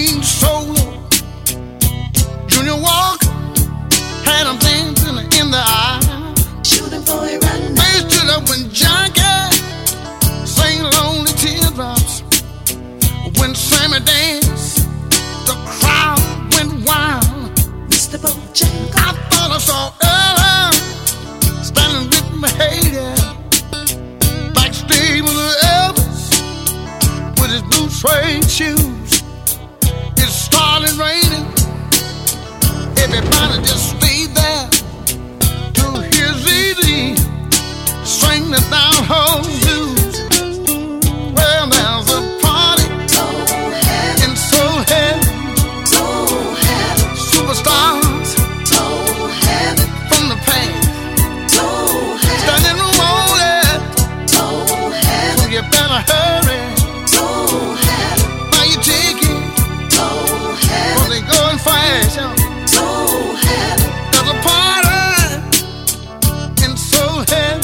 mean solo. Junior Walker had him dancing in the eye. Shooting for it right now. They stood up when Junkie sang lonely teardrops. When Sammy danced, the crowd went wild. Mr. Bojangles. I thought I saw Ella standing with my hater backstage with Elvis with his blue suede shoes. It started raining. Everybody just stayed there to hear ZZ sing the down home blues. Well, there's a party in Soul Heaven. Superstars from the past standing room only. So you better hurry. Buy your ticket, 'cause they going fast. There's a party in Soul Heaven.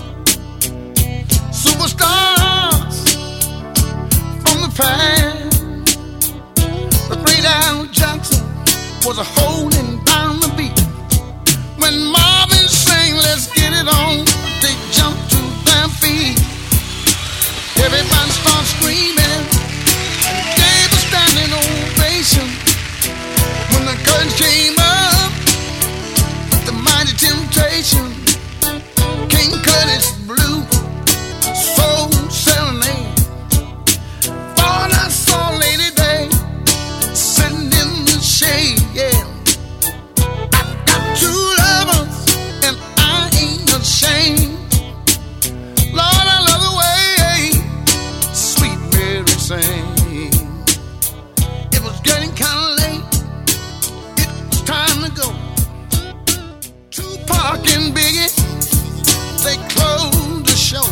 Superstars from the past. The great Al Jackson was a holding down the beat. When Marvin sang, let's get it on, they jumped to their feet. Everybody started screaming and gave a standing ovation. When the curtain came up with the mighty Temptation, King Curtis blew Soul Serenade. Thought I saw Lady Day sitting in the shade, yeah. I got two lovers and I ain't ashamed. Lord, I love the way Sweet Mary sang. It was getting kinda late. It was time to go. Tupac and Biggie, they closed the show.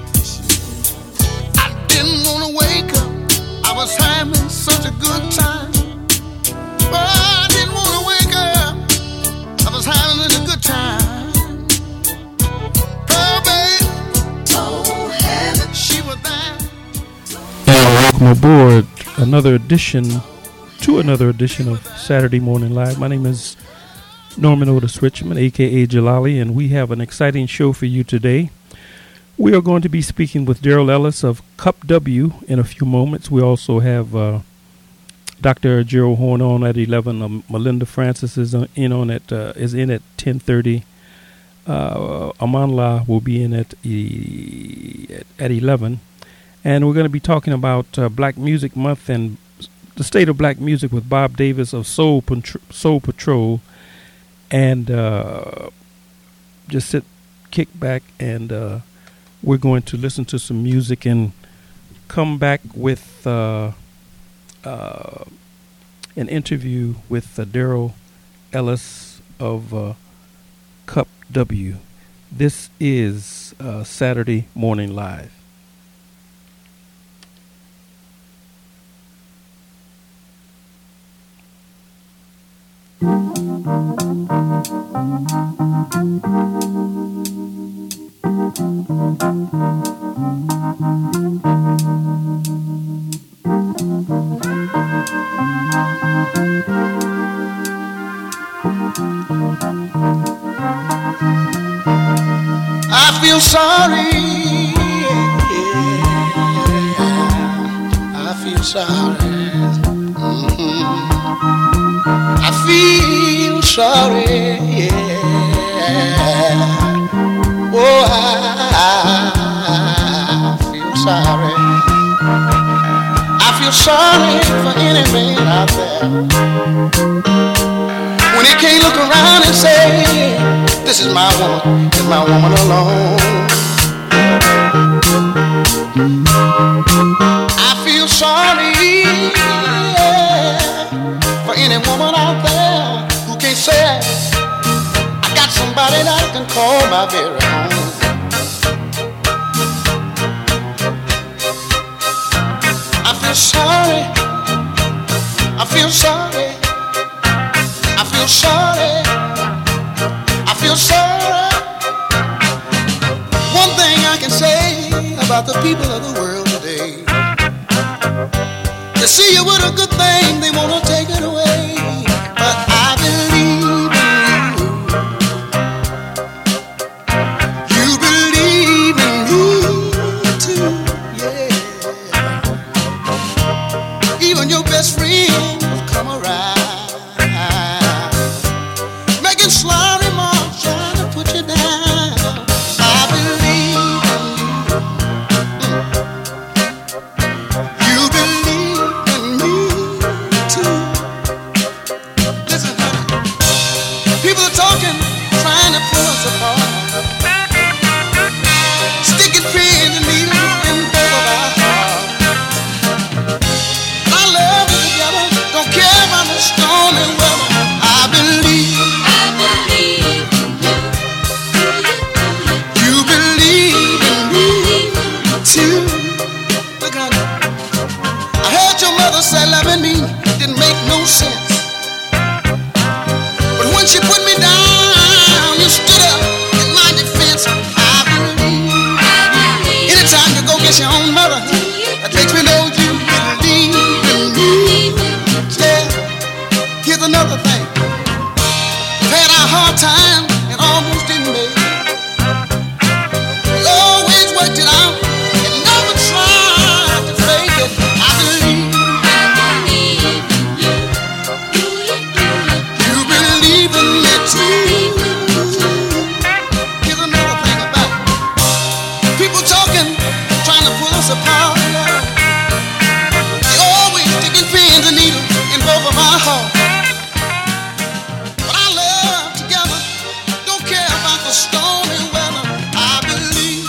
I didn't wanna wake up. I was having such a good time. But I didn't wanna wake up. I was having a good time. Pearl babe, she was there. And welcome aboard another edition of Saturday Morning Live. My name is Norman Otis Richmond, aka Jalali, and we have an exciting show for you today. We are going to be speaking with Daryl Ellis of Cup W in a few moments. We also have Dr. Gerald Horn on at 11. Melinda Francis is in at 10:30. Amanla will be in at 11. And we're going to be talking about Black Music Month and the state of black music with Bob Davis of Soul Patrol. And just kick back, and we're going to listen to some music and come back with an interview with Daryl Ellis of Cup W. This is Saturday Morning Live. I feel sorry. I feel sorry. I feel sorry. Oh, I feel sorry. I feel sorry for any man out there when he can't look around and say, this is my woman, and my woman alone. I feel sorry for any woman out there who can't say, I got somebody that I can call my very own. I feel sorry. I feel sorry. I feel sorry. I feel sorry. One thing I can say about the people of the world today, They see you with a good thing, they wanna take it away. But I believe in you. You believe in me too, yeah. Even your best friend will come around, making sly remarks, trying to put you down. I believe in you. You believe in me too. Listen, honey. People are talking, trying to pull us apart, sticking pins and needles in both of our hearts. Our love is together, don't care about the stormy weather. I believe. You believe in me too. Look, honey, I heard your mother say loving me didn't make no sense. But when she put me down, you stood up in my defense. I believe. Anytime you go get your own mother, that makes me know you believe in me. Yeah. Here's another thing. We've had our hard time and almost didn't make it. We always worked it out and never tried to fake it. I believe. You believe in me too. Here's another thing about it. People talking, trying to pull us apart. They always sticking pins and needles in both of our hearts. But our love together don't care about the stormy weather. I believe.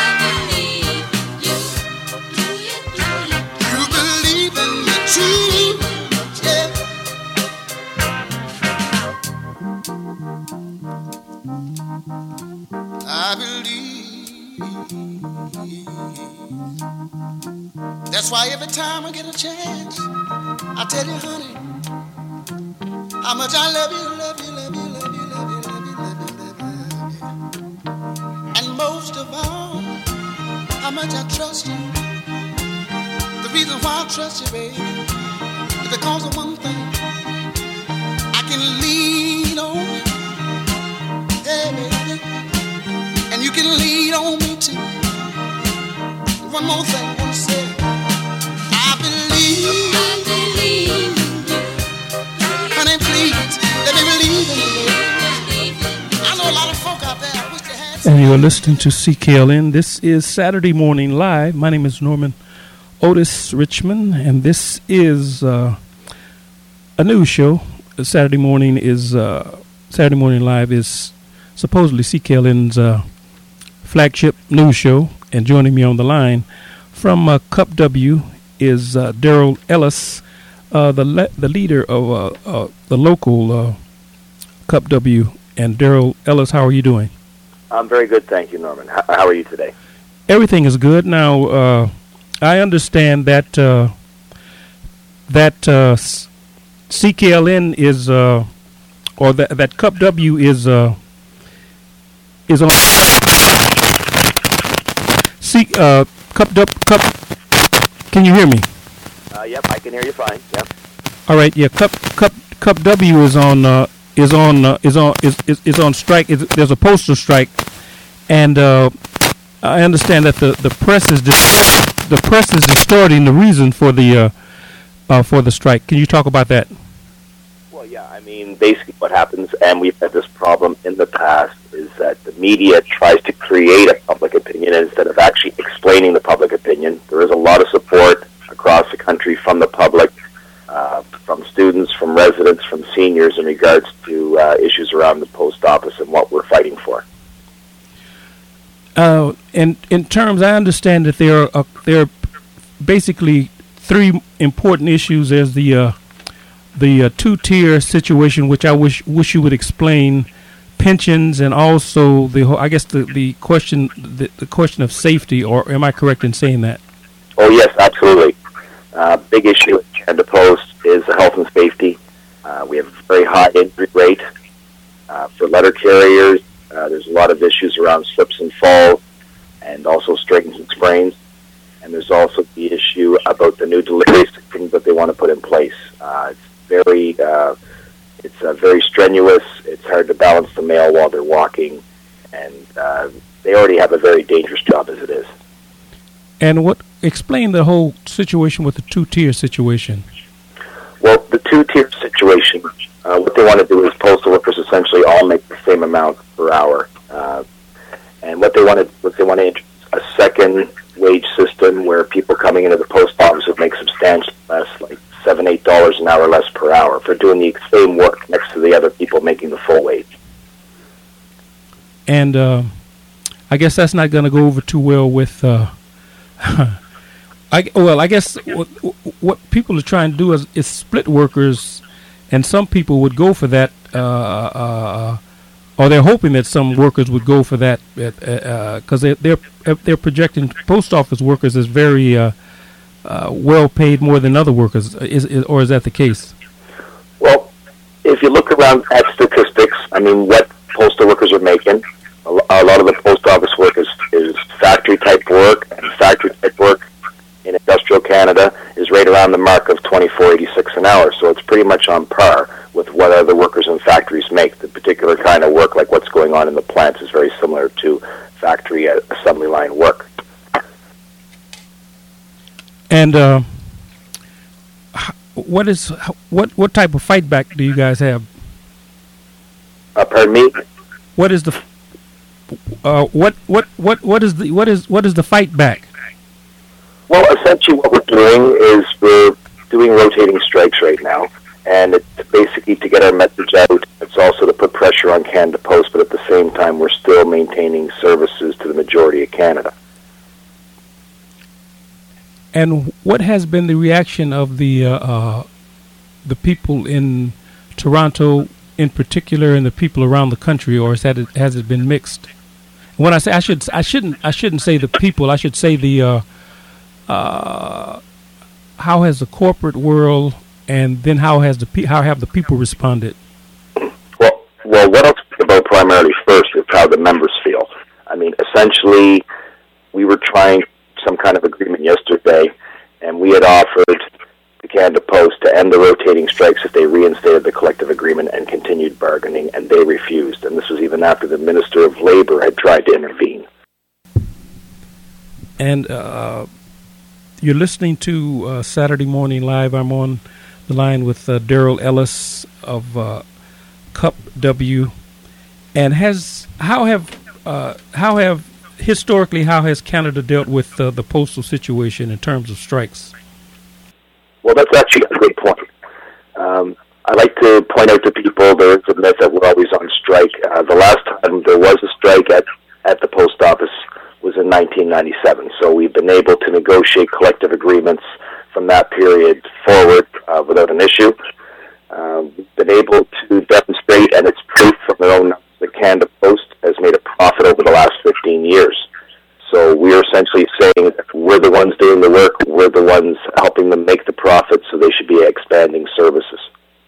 You believe in me too. Yeah. I believe. That's why every time I get a chance, I tell you, honey, how much I love you, love you, love you, love you, love you, love you, love you, love you. And most of all, how much I trust you. The reason why I trust you, baby, is because of one thing. I can lean on you, yeah, baby, and you can lean on me too. One more thing I want to say. I believe. Honey, please, let me believe in you. I know a lot of folk out there, I wish they had some. And you are listening to CKLN. This is Saturday Morning Live. My name is Norman Otis Richmond, and this is a news show. Saturday Morning Live is supposedly CKLN's flagship news show. And joining me on the line from Cup W is Daryl Ellis, the leader of the local Cup W. And Daryl Ellis, how are you doing? I'm very good, thank you, Norman. How are you today? Everything is good. Now, I understand that CKLN is, or that Cup W is on. Cup. Can you hear me? Yep, I can hear you fine. Yep. All right. Yeah. Cup W is on strike. There's a postal strike, and I understand that the press is distorting the reason for the strike. Can you talk about that? Well, yeah. I mean, basically, what happens, and we've had this problem in the past, is that the media tries to create a public opinion instead of actually explaining the public opinion. There is a lot of support across the country from the public, from students, from residents, from seniors in regards to issues around the post office and what we're fighting for. And in terms, I understand that there are basically three important issues. There's the two-tier situation, which I wish you would explain. Pensions, and also the question of safety, or am I correct in saying that? Oh yes, absolutely. Big issue at Canada Post is health and safety. We have a very high injury rate for letter carriers. There's a lot of issues around slips and falls, and also straightens and sprains. And there's also the issue about the new delivery systems that put in place. It's very strenuous. It's hard to balance the mail while they're walking, and they already have a very dangerous job as it is. And explain the whole situation with the two-tier situation. Well, the two-tier situation, what they want to do is postal workers essentially all make the same amount per hour. And what they want to introduce a second wage system where people coming into the post office would make substantially less, like $7, $8 an hour less per hour for doing the same work next to the other people making the full wage. And I guess that's not going to go over too well with. I guess what people are trying to do is split workers, and some people would go for that, or they're hoping that some workers would go for that, because they're projecting post office workers as very well paid more than other workers. Or is that the case? Well, if you look around at statistics, I mean, what postal workers are making, a lot of the post office work is factory type work, and factory type work in industrial Canada is right around the mark of $24.86 an hour. So it's pretty much on par with what other workers in factories make. The particular kind of work, like what's going on in the plants, is very similar to factory assembly line work. And what type of fight back do you guys have? Pardon me? What is the what is the fight back? Well, essentially what we're doing is we're doing rotating strikes right now, and it's basically to get our message out. It's also to put pressure on Canada Post, but at the same time we're still maintaining services to the majority of Canada. And what has been the reaction of the people in Toronto in particular, and the people around the country, or has it been mixed? When I say I shouldn't say the people. I should say the how has the corporate world, and then how have the people responded? Well, what I'll speak about primarily first is how the members feel. I mean, essentially, we were trying some kind of agreement yesterday, and we had offered the Canada Post to end the rotating strikes if they reinstated the collective agreement and continued bargaining, and they refused. And this was even after the Minister of Labour had tried to intervene. And you're listening to Saturday Morning Live. I'm on the line with Daryl Ellis of Cup W. And how has Canada dealt with the postal situation in terms of strikes? Well, that's actually a good point. I like to point out to people there is a myth that we're always on strike. The last time there was a strike at the post office was in 1997. So we've been able to negotiate collective agreements from that period forward without an issue. We've been able to demonstrate, and it's proof from their own, the Canada Post has made a profit over the last 15 years. So we're essentially saying that we're the ones doing the work, we're the ones helping them make the profit, so they should be expanding services.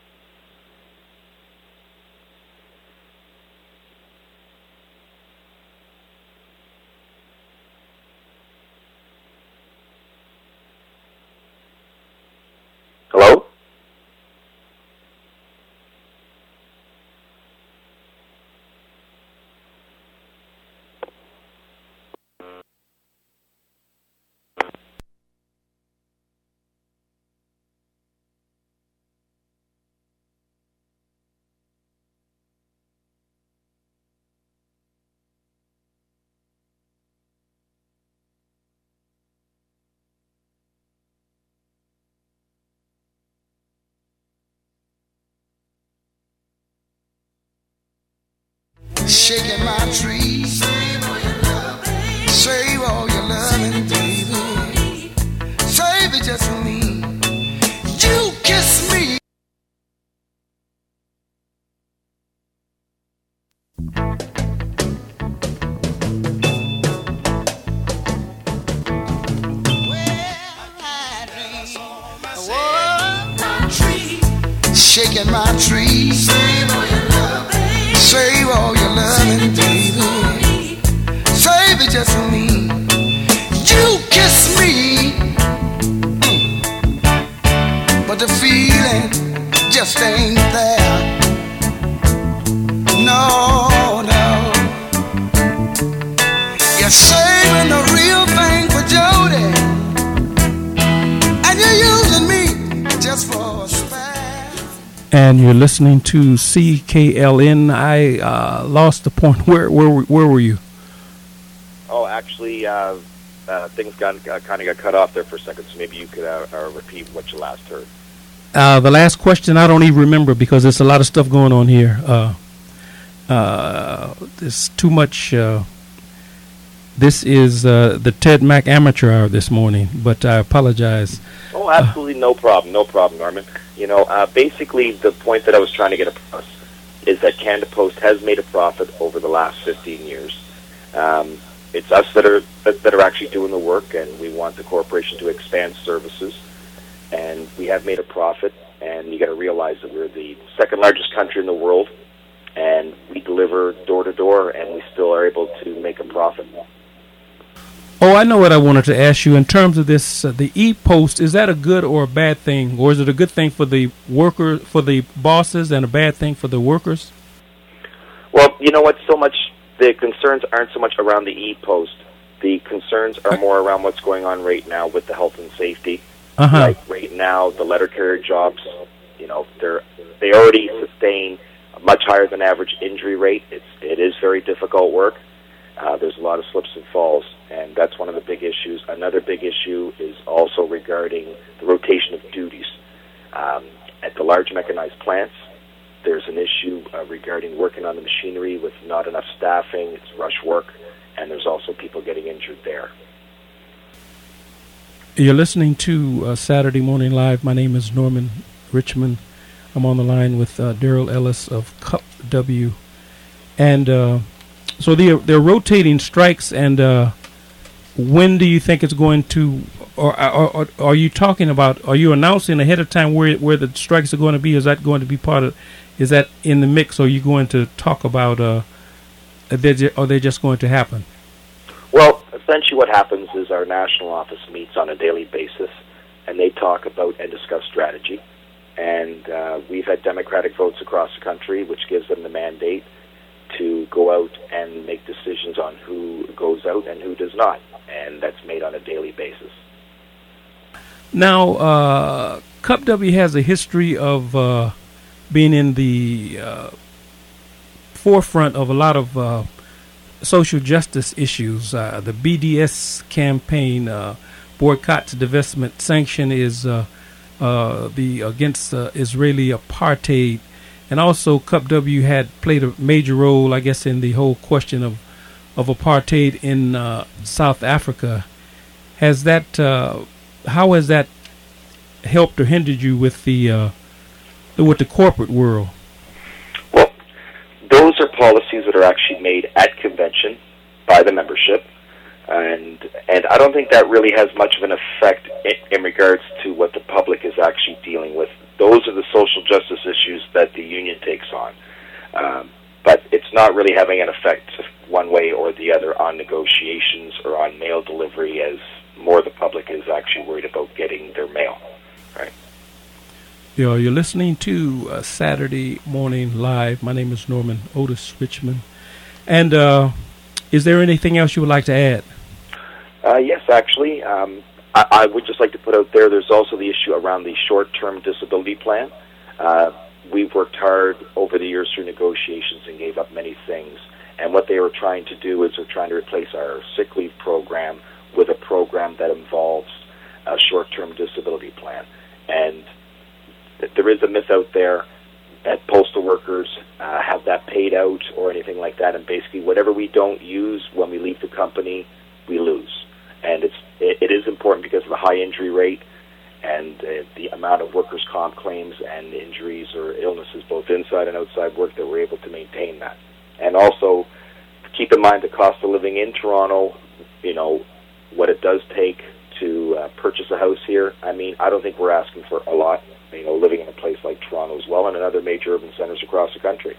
Hello? Shaking my tree, save all your loving, baby. Save it just for me. You kiss me. Shaking my tree, save all your loving. Save all your loving, baby. Save it just for me. You kiss me, but the feeling just ain't there. No, no. You're saving the real thing for Jody, and you're using me just for a spare. And you're listening to CKLN. I lost the point. Where were you? Oh, actually, things kind of got cut off there for a second, so maybe you could repeat what you last heard. The last question I don't even remember because there's a lot of stuff going on here. There's too much. This is the Ted Mack Amateur Hour this morning, but I apologize. Oh, absolutely no problem, Norman. You know, basically the point that I was trying to get across is that Canada Post has made a profit over the last 15 years. It's us that are actually doing the work, and we want the corporation to expand services. And we have made a profit, and you got to realize that we're the second largest country in the world, and we deliver door to door, and we still are able to make a profit. Oh, I know what I wanted to ask you in terms of this. The e-post, is that a good or a bad thing, or is it a good thing for the worker, for the bosses, and a bad thing for the workers? Well, you know what? So much the concerns aren't so much around the e-post. The concerns are more around what's going on right now with the health and safety. Like right now, the letter carrier jobs, you know, they already sustain a much higher than average injury rate. It is very difficult work. There's a lot of slips and falls, and that's one of the big issues. Another big issue is also regarding the rotation of duties. At the large mechanized plants, there's an issue regarding working on the machinery with not enough staffing. It's rush work, and there's also people getting injured there. You're listening to Saturday Morning Live. My name is Norman Richmond. I'm on the line with Daryl Ellis of Cup W. And so they're rotating strikes, and when do you think it's going to, or are you talking about, are you announcing ahead of time where the strikes are going to be? Is that going to be part of, is that in the mix, or are you going to talk about, are they just going to happen? Well, essentially what happens is our national office meets on a daily basis, and they talk about and discuss strategy. And we've had Democratic votes across the country, which gives them the mandate to go out and make decisions on who goes out and who does not. And that's made on a daily basis. Now, Cup W has a history of being in the forefront of a lot of social justice issues. The BDS campaign, boycott to divestment sanction, is the against Israeli apartheid, and also Cup W had played a major role, I guess, in the whole question of apartheid in South Africa. Has that how has that helped or hindered you with the corporate world? Well, those are policies that are actually made at convention by the membership, and I don't think that really has much of an effect in regards to what the public is actually dealing with. Those are the social justice issues that the union takes on, but it's not really having an effect one way or the other on negotiations or on mail delivery, as more the public is actually worried about getting their mail. Right. You're listening to Saturday Morning Live. My name is Norman Otis Richmond. And is there anything else you would like to add? Yes, actually. I would just like to put out there, there's also the issue around the short-term disability plan. We've worked hard over the years through negotiations and gave up many things. And what they were trying to do is they're trying to replace our sick leave program with a program that involves a short-term disability plan. And there is a myth out there that postal workers have that paid out or anything like that. And basically whatever we don't use when we leave the company, we lose. And it is important because of the high injury rate and the amount of workers' comp claims and injuries or illnesses, both inside and outside work, that we're able to maintain that. And also, keep in mind the cost of living in Toronto, you know, what it does take to purchase a house here. I mean, I don't think we're asking for a lot, you know, living in a place like Toronto as well and in other major urban centers across the country.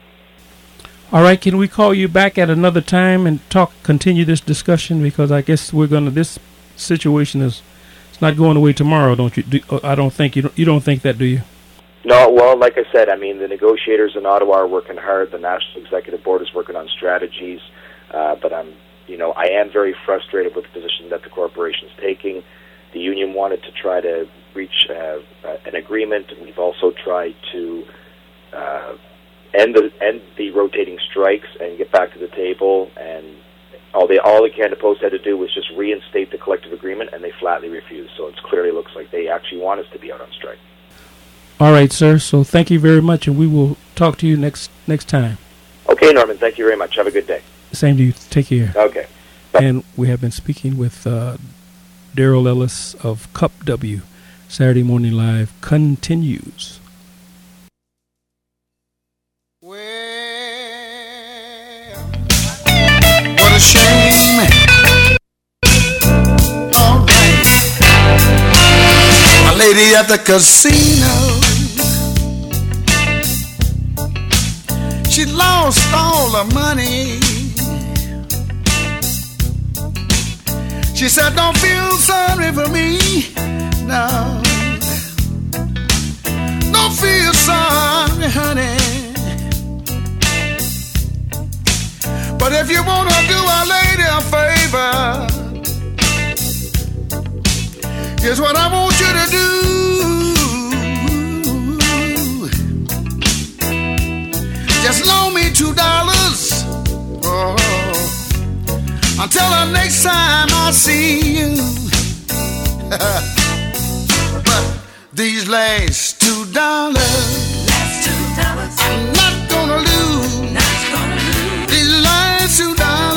All right, can we call you back at another time and continue this discussion? Because I guess this situation is not going away tomorrow, don't you? I don't think you don't think that, do you? No, well, like I said, I mean, the negotiators in Ottawa are working hard. The National Executive Board is working on strategies, but I am very frustrated with the position that the corporation's taking. The union wanted to try to reach an agreement. We've also tried to end the rotating strikes and get back to the table. And all the Canada Post had to do was just reinstate the collective agreement, and they flatly refused. So it clearly looks like they actually want us to be out on strike. All right, sir. So thank you very much, and we will talk to you next time. Okay, Norman. Thank you very much. Have a good day. Same to you. Take care. Okay. Bye. And we have been speaking with Daryl Ellis of Cup W. Saturday Morning Live continues. Well, what a shame. All right. My lady at the casino, she lost all her money. She said, don't feel sorry for me, no. Don't feel sorry, honey. But if you want to do a lady a favor, here's what I want you to do. Just loan me $2. Oh. Until the next time I see you. But these last $2, I'm not gonna lose. These last $2,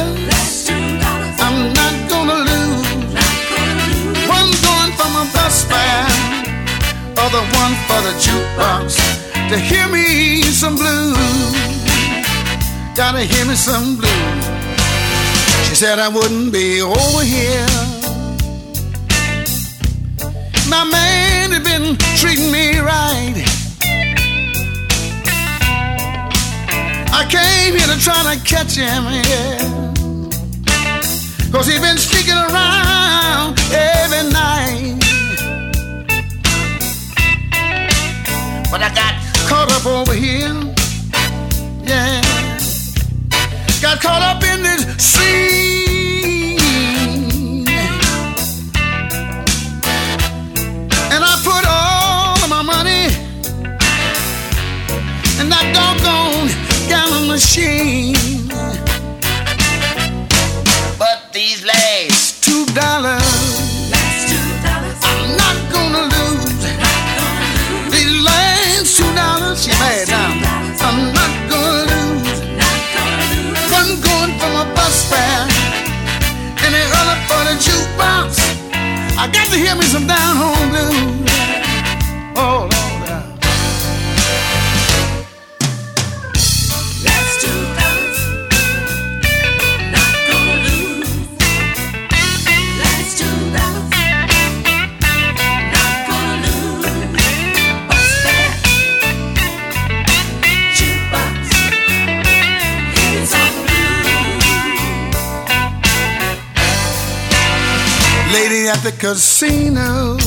I'm not gonna lose. One going for my bus fare, other one for the jukebox to hear me some blues. Gotta hear me some blues. She said I wouldn't be over here. My man had been treating me right. I came here to try to catch him, yeah. 'Cause he'd been sneaking around every night. But I got caught up over here, yeah. Got caught up in this scene, and I put all of my money in that doggone gallon machine. But these last $2, I'm not gonna lose. These last $2, she mad now. I'm not gonna lose. One going for my bus fare, and the other for the jukebox. I got to hear me some down home blues. Oh, Lord. That's $2. Not gonna lose. That's $2. Not gonna lose. Bus fare, jukebox. Here's all Lady at the casino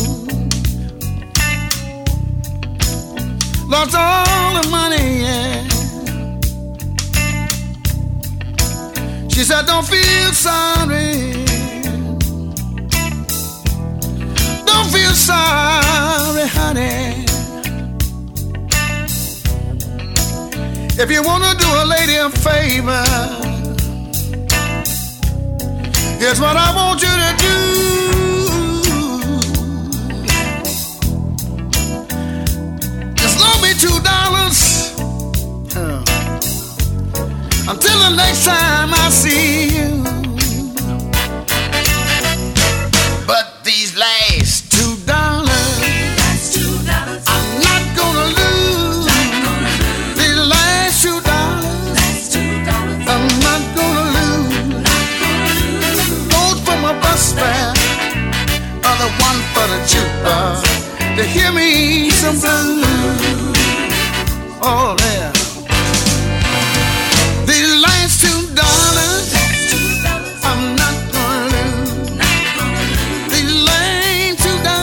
lost all the money, yeah. She said, don't feel sorry. Don't feel sorry, honey. If you want to do a lady a favor, here's what I want you to do. Just loan me $2 until the next time I see you. But these last $2, I'm not gonna lose. These last $2, I'm not gonna lose. Goes for my bus fare, other one for the jukebox to hear me some blues. Oh yeah. These last $2, I'm not gonna lose. These last $2,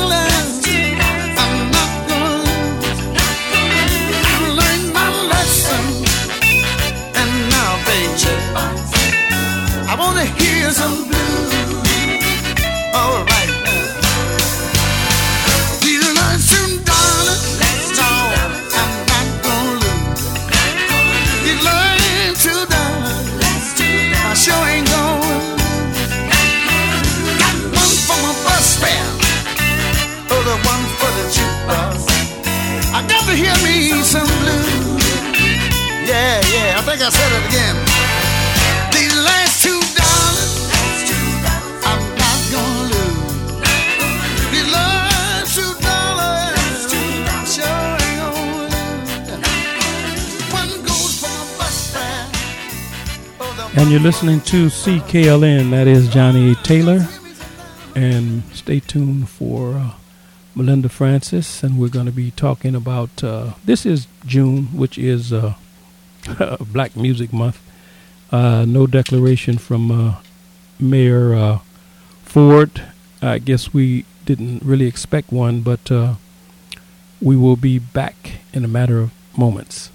think I said it again. These last $2, I'm not gonna lose. These last $2, sure ain't gonna lose. One goes for my bus fare. And you're listening to CKLN, that is Johnny A. Taylor. And stay tuned for Melinda Francis, and we're going to be talking about, this is June, which is Black Music Month. No declaration from Mayor Ford. I guess we didn't really expect one, but we will be back in a matter of moments.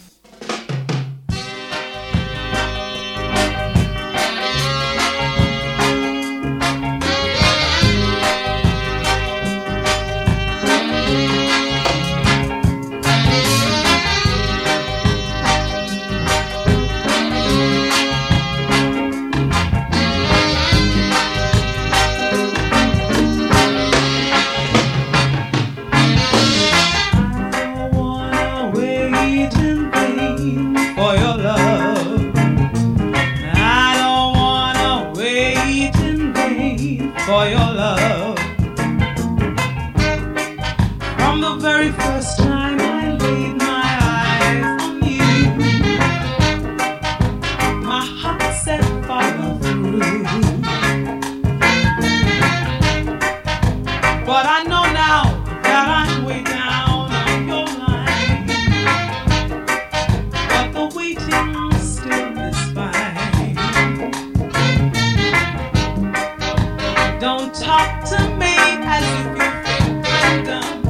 For your love, from the very first time I laid my eyes on you, my heart said follow through. But I know now that I'm way down on your line, but the waiting still is fine. Don't talk to me as if you think I'm dumb.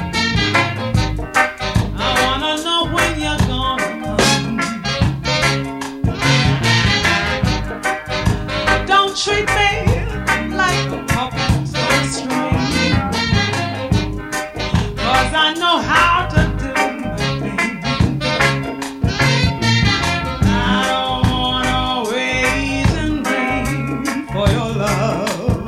I wanna know when you're gonna come. Don't treat me like a puppet or a string, 'cause I know how to do my thing. I don't wanna wait and wait for your love.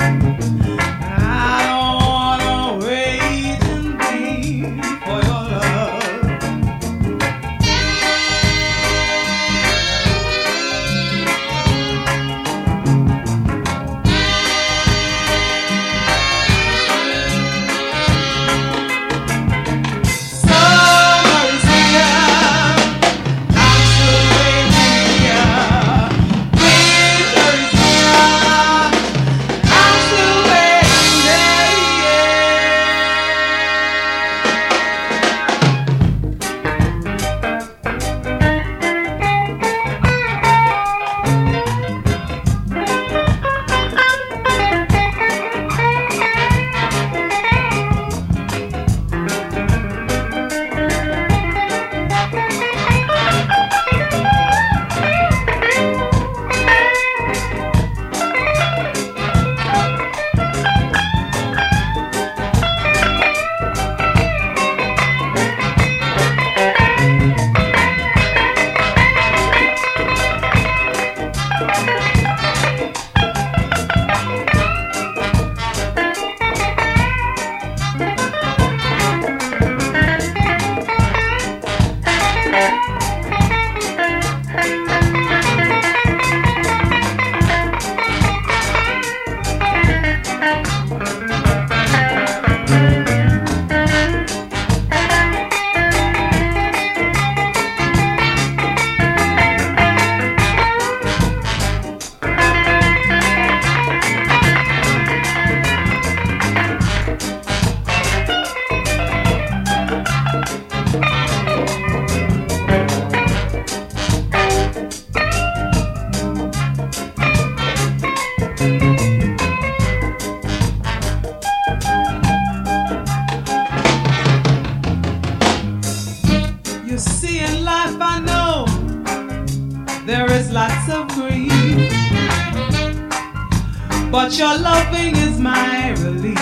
But your loving is my relief.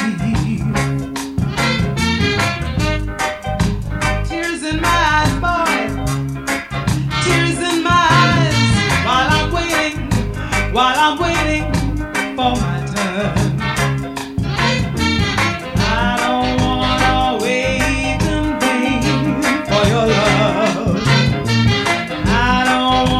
Tears in my eyes, boy. Tears in my eyes while I'm waiting for my turn. I don't wanna wait in vain for your love. I don't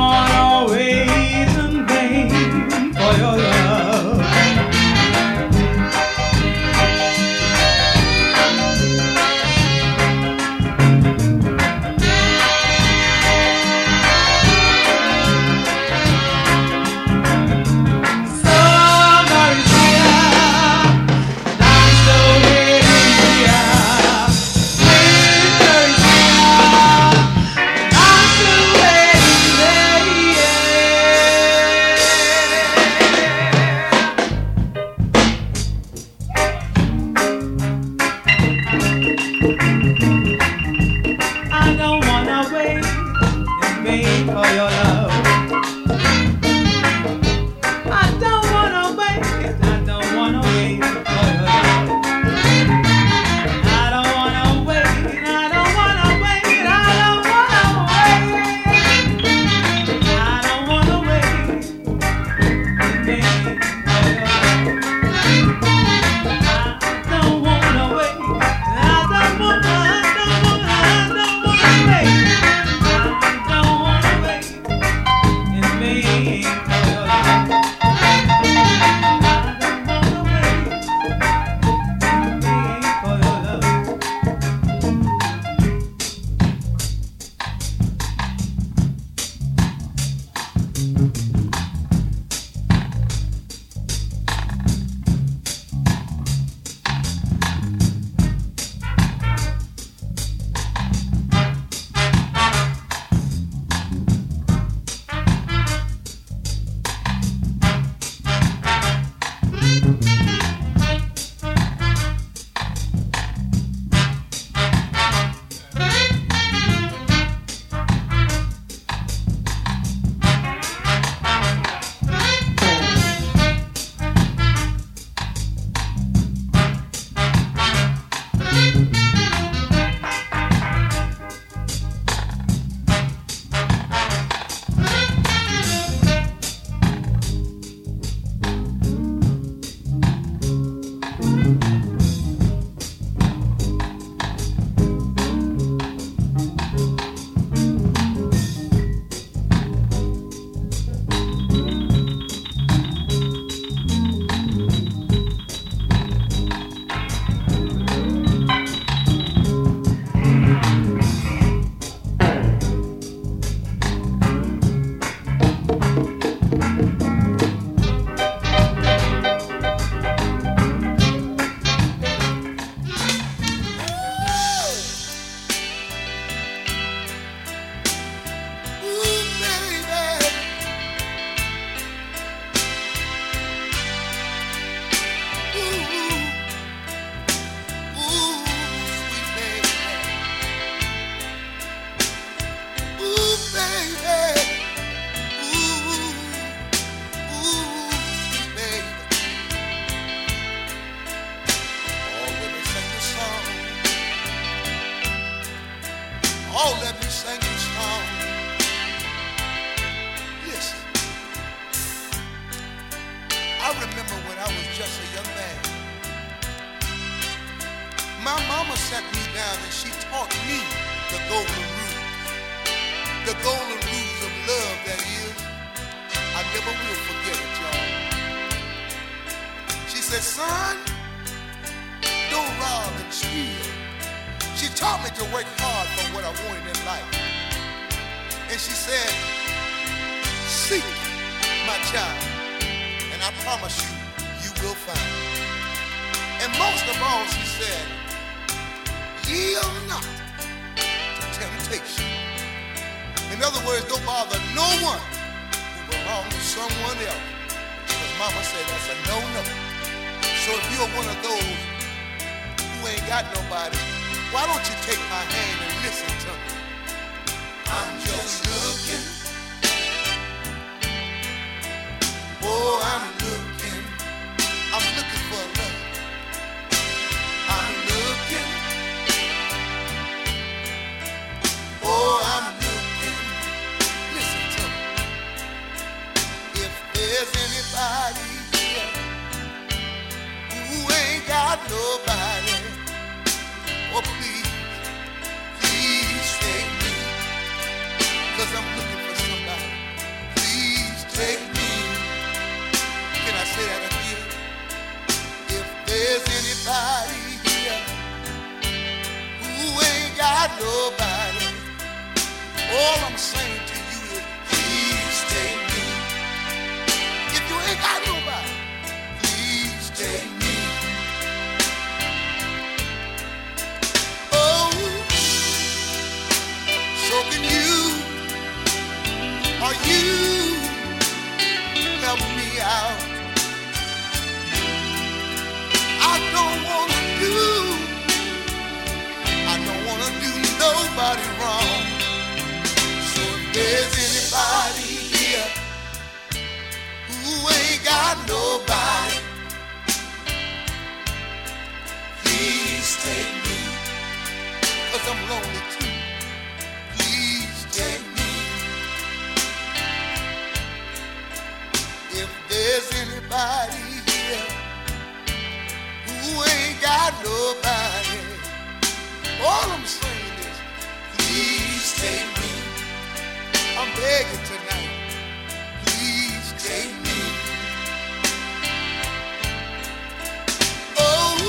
Oh, let me sing this song. Listen, I remember when I was just a young man. My mama sat me down and she taught me the golden rules. The golden rules of love, that is. I never will forget it, y'all. She said, son, don't rob and steal. She taught me to work hard for what I wanted in life. And she said, seek, my child, and I promise you, you will find. And most of all, she said, yield not to temptation. In other words, don't bother no one who belongs to someone else. Because mama said that's a no-no. So if you're one of those who ain't got nobody, why don't you take my hand and listen to me? I'm just looking. Oh, I'm looking. I'm looking for love. I'm looking. Oh, I'm looking. Listen to me. If there's anybody here who ain't got nobody, oh, please, please take me, 'cause I'm looking for somebody. Please take me. Can I say that again? If there's anybody here who ain't got nobody, all I'm saying to you is please take me. If you ain't got nobody, please take me. Oh, so can you, or you help me out? I don't want to do nobody wrong. So if there's anybody here who ain't got nobody, please take me, 'cause I'm lonely too. Please take me. If there's anybody here who ain't got nobody, all I'm saying is please take me. I'm begging tonight. Please take me. Oh,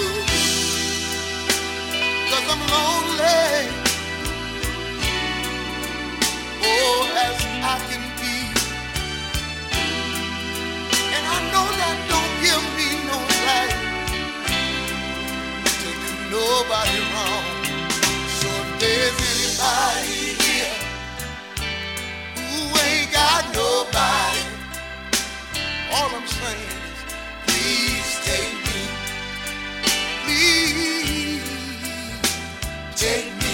'cause I'm lonely. Oh, as I can be. And I know that don't give me no right to do nobody wrong. So if there's anybody here who ain't got nobody, all I'm saying is please take me. Please take me.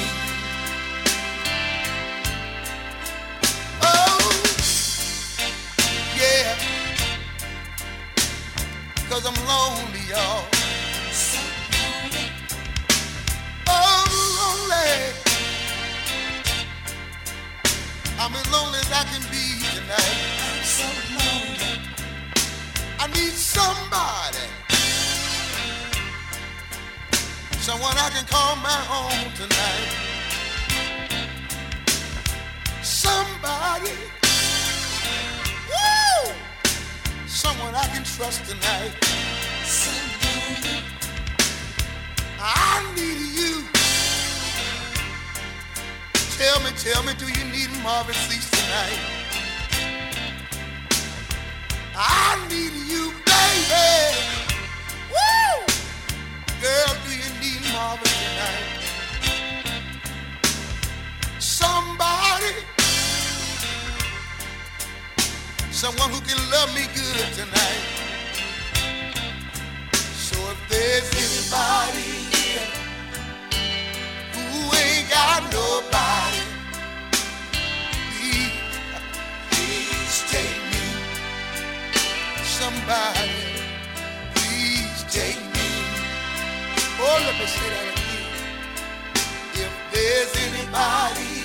Oh, yeah, 'cause I'm lonely, y'all. Oh, lonely. I'm as lonely as I can be tonight. I'm so lonely. I need somebody, someone I can call my own tonight. Somebody, woo, someone I can trust tonight. Somebody, I need you. Tell me, do you need Marvin Cease tonight? I need you, baby. Woo! Girl, do you need Marvin tonight? Somebody, someone who can love me good tonight. So if there's anybody here who ain't got nobody, please take me. Somebody, please take me. Oh, let me say that again. If there's anybody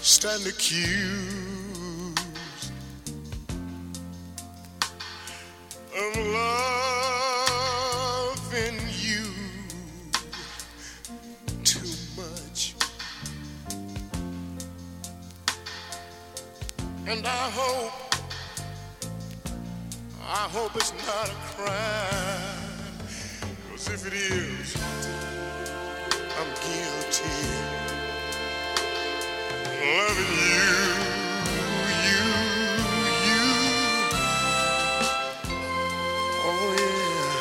stand accused of loving you too much. And I hope it's not a crime, 'cause if it is, I'm guilty. Loving you. Oh yeah.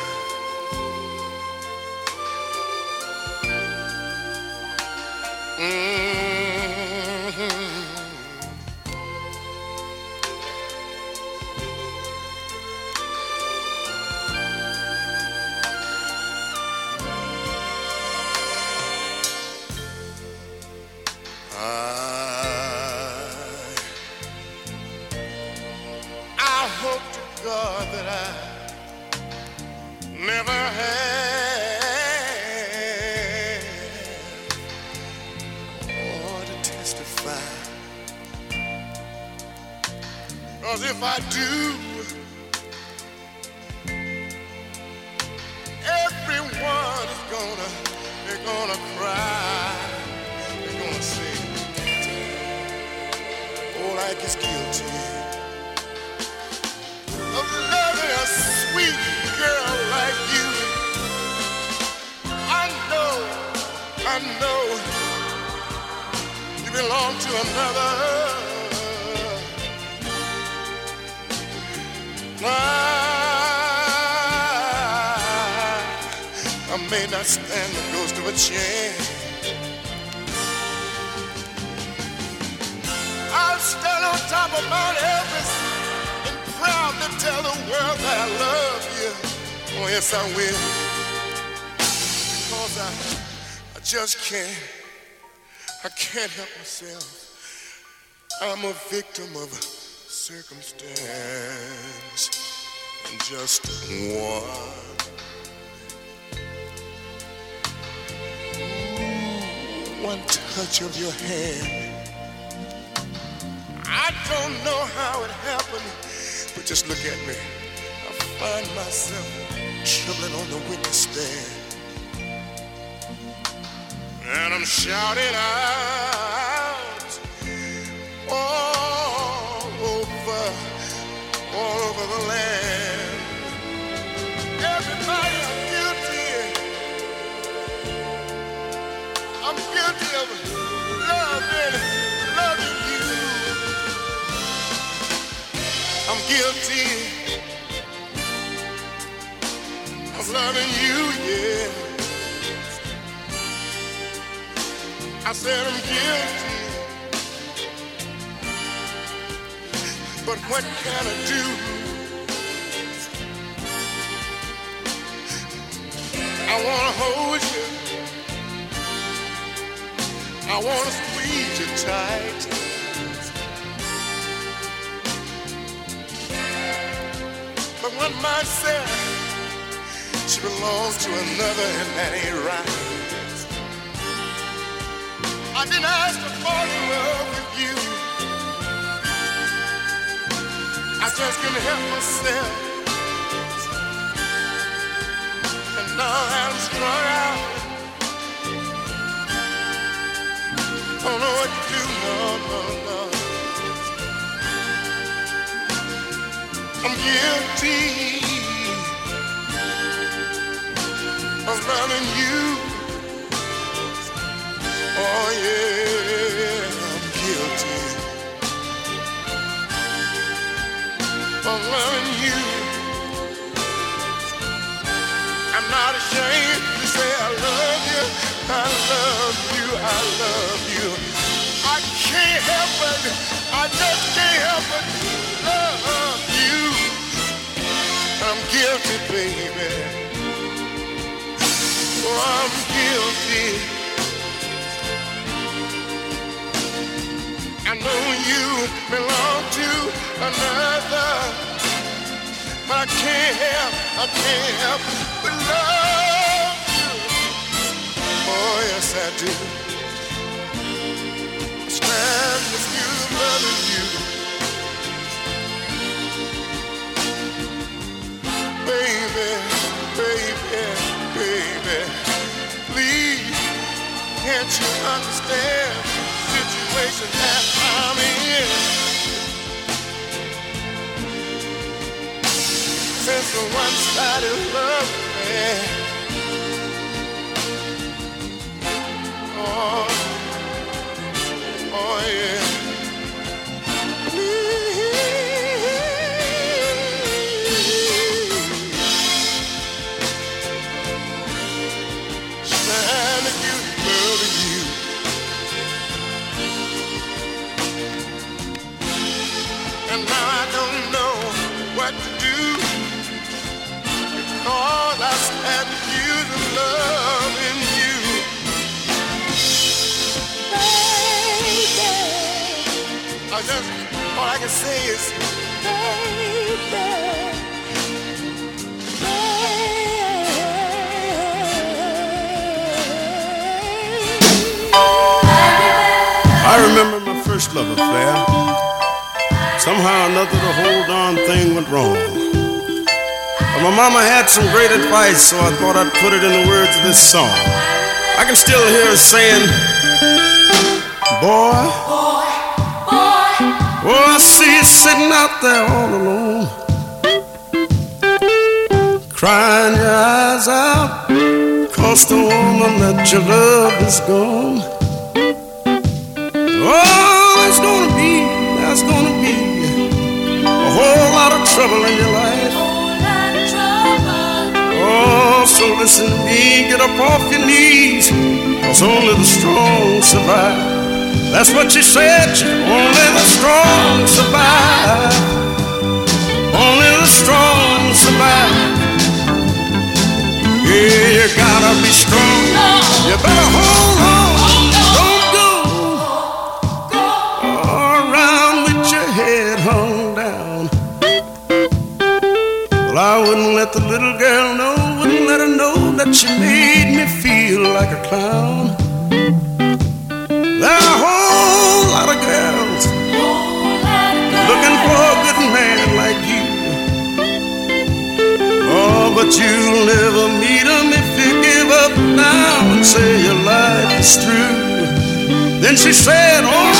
I hope to God that I never had or to testify. 'Cause if I do, everyone is they're gonna cry. They're gonna say, oh, like it's guilty of loving a sweet girl like you. I know you belong to another. I may not stand the ghost of a chance. I'll stand on top of Mount Everest and proudly tell the world that I love you. Oh, yes, I will. Because I just can't help myself. I'm a victim of circumstance. And just one touch of your hand. I don't know how it happened, but just look at me. I find myself trembling on the witness stand. And I'm shouting out all over the land. Everybody, I'm guilty of loving you. I'm guilty of loving you, yeah. I said I'm guilty, but what can I do? I wanna hold you, I wanna squeeze you tight. But one might say she belongs to another, and that ain't right. I didn't ask to fall in love with you. I just couldn't help myself. And now that I'm strung out, don't know what to do, no. I'm guilty of loving you. Oh yeah, I'm guilty of loving you. I'm not ashamed to say I love you. I love you, I love you. I can't help it, I just can't help it. Love you. I'm guilty, baby. Oh, I'm guilty. I know you belong to another, but I can't help but love you. Oh, yes, I do. Stand Can't you understand the situation that I'm in? Since the one-sided love affair. Oh, oh yeah. And now I don't know what to do, because I stand accused of loving you. Baby, all I can say is, baby, I remember my first love affair. Somehow or another, the whole darn thing went wrong. But my mama had some great advice, so I thought I'd put it in the words of this song. I can still hear her saying, boy, oh, I see you sitting out there all alone, crying your eyes out, 'cause the woman that you love is gone. Oh, there's gonna be a whole lot of trouble in your life. Oh, so listen to me, get up off your knees, 'cause only the strong survive. That's what she said, only the strong survive. Only the strong survive. Yeah, you gotta be strong. You better hold on. Don't go around with your head hung down. Well, I wouldn't let the little girl know, wouldn't let her know that she made me feel like a clown. There are a whole lot of girls looking for a good man like you. Oh, but you'll never meet him if you give up now and say your life is through. Then she said, oh,